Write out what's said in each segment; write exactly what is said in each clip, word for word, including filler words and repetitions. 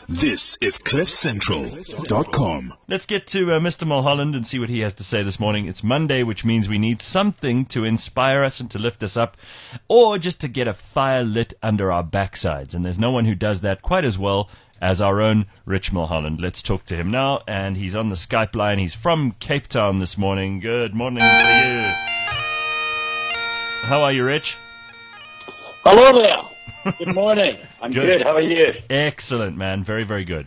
This is cliff central dot com. Let's get to uh, Mister Mulholland and see what he has to say this morning. It's Monday, which means we need something to inspire us and to lift us up, or just to get a fire lit under our backsides. And there's no one who does that quite as well as our own Rich Mulholland. Let's talk to him now, and he's on the Skype line. He's from Cape Town this morning. Good morning to you. How are you, Rich? Hello there. Good morning. I'm good. good. How are you? Excellent, man. Very, very good.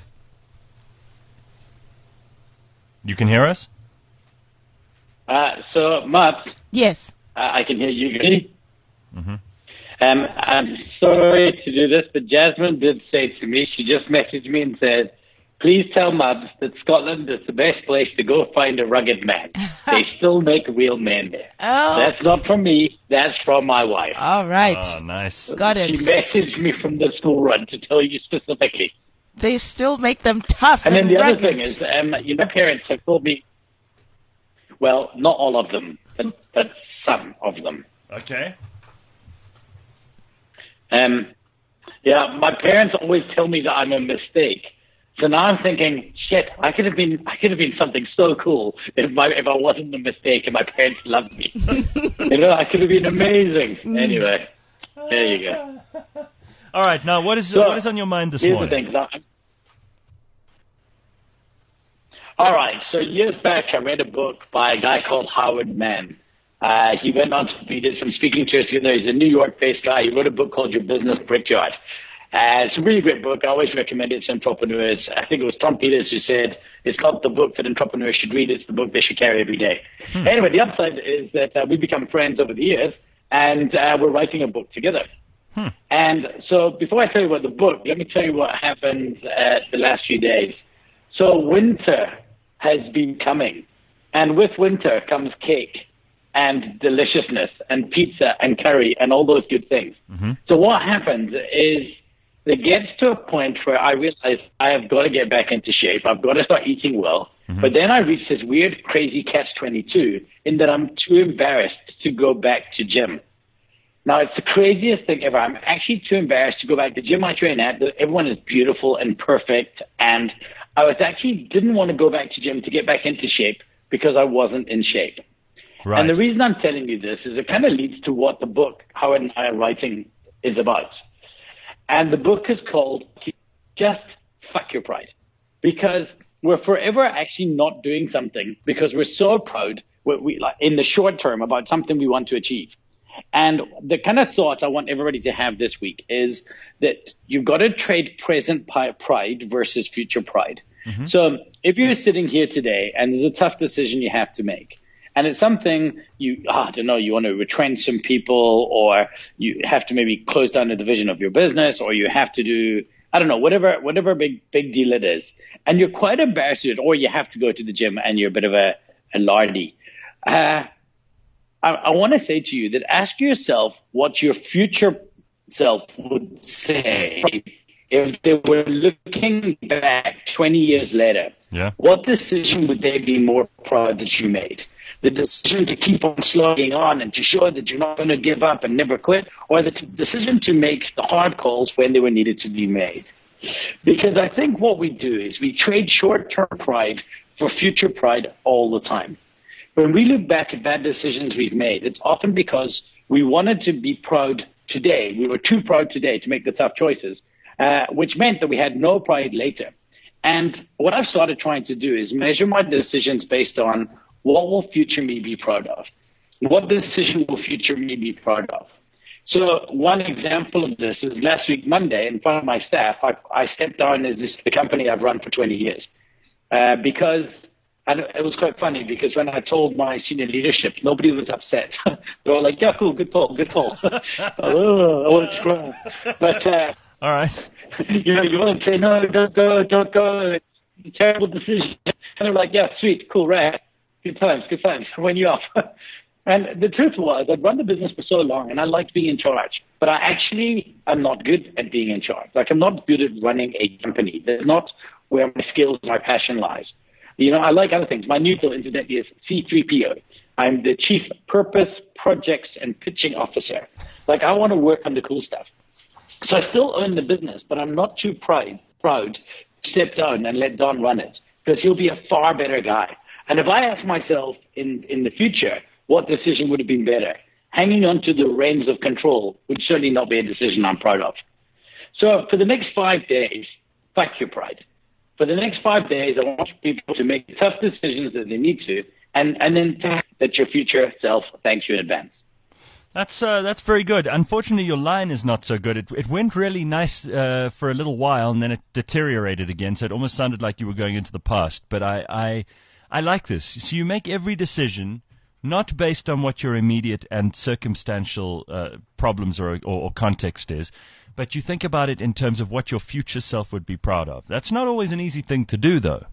You can hear us? Uh, so, Matt. Yes. Uh, I can hear you good. Mm-hmm. Um, I'm sorry to do this, but Jasmine did say to me, she just messaged me and said, please tell Mads that Scotland is the best place to go find a rugged man. They still make real men there. Oh. That's not from me. That's from my wife. All right. Oh, nice. Got it. She messaged me from the school run to tell you specifically. They still make them tough and, and then the rugged. other thing is, um, you know, parents have told me, well, not all of them, but, but some of them. Okay. Um, yeah, my parents always tell me that I'm a mistake. So now I'm thinking, shit, I could have been, I could have been something so cool if my, if I wasn't a mistake and my parents loved me. You know, I could have been amazing. Anyway, there you go. All right, now what is So, what is on your mind this here's morning? the thing. I'm- All right, so years back, I read a book by a guy called Howard Mann. Uh, he went on to, he did some speaking tours together. He's a New York-based guy. He wrote a book called Your Business Brickyard. Uh, it's a really great book. I always recommend it to entrepreneurs. I think it was Tom Peters who said, it's not the book that entrepreneurs should read, it's the book they should carry every day. Hmm. Anyway, the upside is that uh, we've become friends over the years, and uh, we're writing a book together. Hmm. And so before I tell you about the book, let me tell you what happened uh, the last few days. So winter has been coming, and with winter comes cake and deliciousness and pizza and curry and all those good things. Mm-hmm. So what happens is it gets to a point where I realize I have got to get back into shape. I've got to start eating well. Mm-hmm. But then I reach this weird, crazy catch twenty-two in that I'm too embarrassed to go back to gym. Now, it's the craziest thing ever. I'm actually too embarrassed to go back to the gym I train at. Everyone is beautiful and perfect. And I was actually didn't want to go back to gym to get back into shape because I wasn't in shape. Right. And the reason I'm telling you this is it kind of leads to what the book Howard and I are writing is about. And the book is called Just Fuck Your Pride. Because we're forever actually not doing something because we're so proud we, we, like, in the short term about something we want to achieve. And the kind of thoughts I want everybody to have this week is that you've got to trade present pride versus future pride. Mm-hmm. So if you're sitting here today and there's a tough decision you have to make, and it's something you, oh, I don't know, you want to retrench some people, or you have to maybe close down a division of your business, or you have to do, I don't know, whatever whatever big big deal it is. And you're quite embarrassed with it, or you have to go to the gym and you're a bit of a, a lardy. Uh, I, I want to say to you that ask yourself what your future self would say if they were looking back twenty years later. Yeah. What decision would they be more proud that you made? The decision to keep on slogging on and to show that you're not going to give up and never quit, or the t- decision to make the hard calls when they were needed to be made? Because I think what we do is we trade short-term pride for future pride all the time. When we look back at bad decisions we've made, it's often because we wanted to be proud today. We were too proud today to make the tough choices, uh, which meant that we had no pride later. And what I've started trying to do is measure my decisions based on what will future me be proud of? What decision will future me be proud of? So one example of this is last week, Monday, in front of my staff, I, I stepped down as this the company I've run for twenty years. Uh, because, and it was quite funny because when I told my senior leadership, nobody was upset. They were like, yeah, cool, good call, good call. oh, I want to cry. But, uh, all right. You know, you want to say, no, don't go, don't go. It's a terrible decision. And they're like, yeah, sweet, cool, right. Good times, good times. When you off. And the truth was, I'd run the business for so long, and I liked being in charge. But I actually am not good at being in charge. Like, I'm not good at running a company. That's not where my skills, my passion lies. You know, I like other things. My new title incidentally is C three P O. I'm the Chief Purpose, Projects, and Pitching Officer. Like, I want to work on the cool stuff. So I still own the business, but I'm not too proud, proud step down and let Don run it, because he'll be a far better guy. And if I ask myself in, in the future what decision would have been better, hanging on to the reins of control would certainly not be a decision I'm proud of. So for the next five days, fuck your pride. For the next five days, I want people to make tough decisions that they need to, and, and then that your future self thanks you in advance. That's uh, that's very good. Unfortunately, your line is not so good. It it went really nice uh, for a little while, and then it deteriorated again. So it almost sounded like you were going into the past. But I I, I like this. So you make every decision not based on what your immediate and circumstantial uh, problems or, or or context is, but you think about it in terms of what your future self would be proud of. That's not always an easy thing to do, though.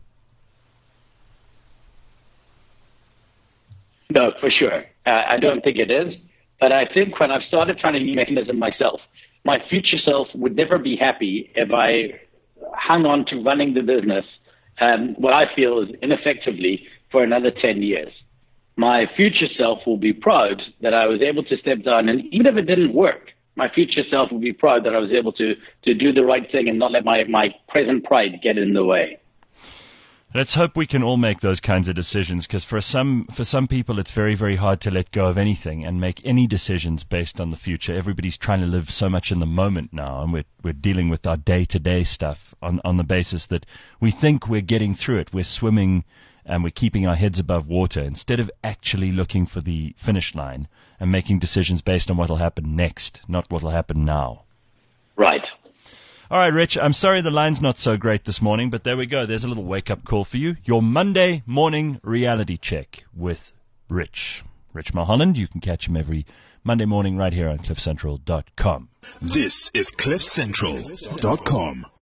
No, for sure. Uh, I don't think it is. But I think when I've started trying to use mechanism myself, my future self would never be happy if I hung on to running the business, um, what I feel is ineffectively, for another ten years. My future self will be proud that I was able to step down, and even if it didn't work, my future self will be proud that I was able to, to do the right thing and not let my, my present pride get in the way. Let's hope we can all make those kinds of decisions, because for some for some people it's very, very hard to let go of anything and make any decisions based on the future. Everybody's trying to live so much in the moment now, and we're we're dealing with our day-to-day stuff on, on the basis that we think we're getting through it. We're swimming and we're keeping our heads above water instead of actually looking for the finish line and making decisions based on what will happen next, not what will happen now. Right. All right, Rich, I'm sorry the line's not so great this morning, but there we go. There's a little wake-up call for you. Your Monday morning reality check with Rich. Rich Mulholland. You can catch him every Monday morning right here on cliff central dot com. This is cliff central dot com.